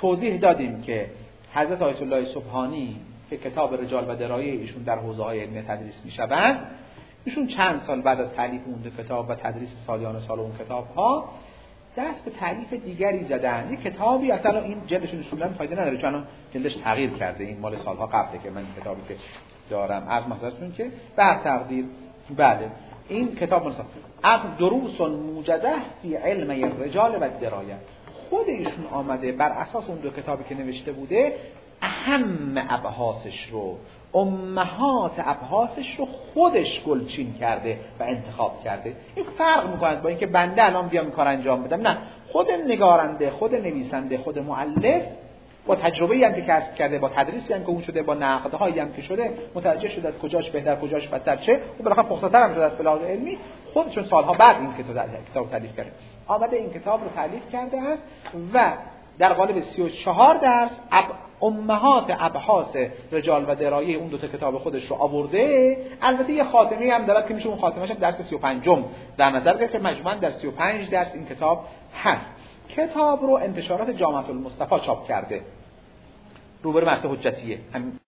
توضیح دادیم که حضرت آیت الله سبحانی که کتاب رجال و درایه ایشون در حوزه‌های علمی تدریس می‌شود، ایشون چند سال بعد از تالیف اون کتاب و تدریس سالیان سال اون کتاب‌ها دست به تالیف دیگری زدن. یک کتابی اصلا این جلدشون نشوندن فایده نداره چون جلدش تغییر کرده، این مال سالها قبله که من کتابی که دارم از مثلا که به هر تقدیر بله این کتاب مثلا از دروس موجزه فی علم الرجال و درایه، خود ایشون آمده بر اساس اون دو کتابی که نوشته بوده اهم ابحاثش رو، امهات ابحاثش رو خودش گلچین کرده و انتخاب کرده. این فرق میکنه با اینکه بنده الان بیام این کار انجام بدم. نه، خود نگارنده، خود نویسنده، خود مؤلف با تجربه‌ای هم که کسب کرده، با تدریسی هم که اون شده، با نقدهایی هم که شده، متوجه شده از کجاش بهتر کجاش بدتر چه، و بالاخره پخته‌تر هم شده از لحاظ علمی. خودشون سالها بعد این کتاب تالیف کرده، آمده این کتاب رو تالیف کرده است و در قالب 34 درس امهات ابحاث رجال و درایه اون دو تا کتاب خودش رو آورده. البته یه خاتمه هم داره که میشه اون خاتمه‌اش درس 35م در نظر گرفت که مجموعاً در 35 درس این کتاب هست. کتاب رو انتشارات جامعه المصطفی چاپ کرده، روبرو مؤسسه حجتیه.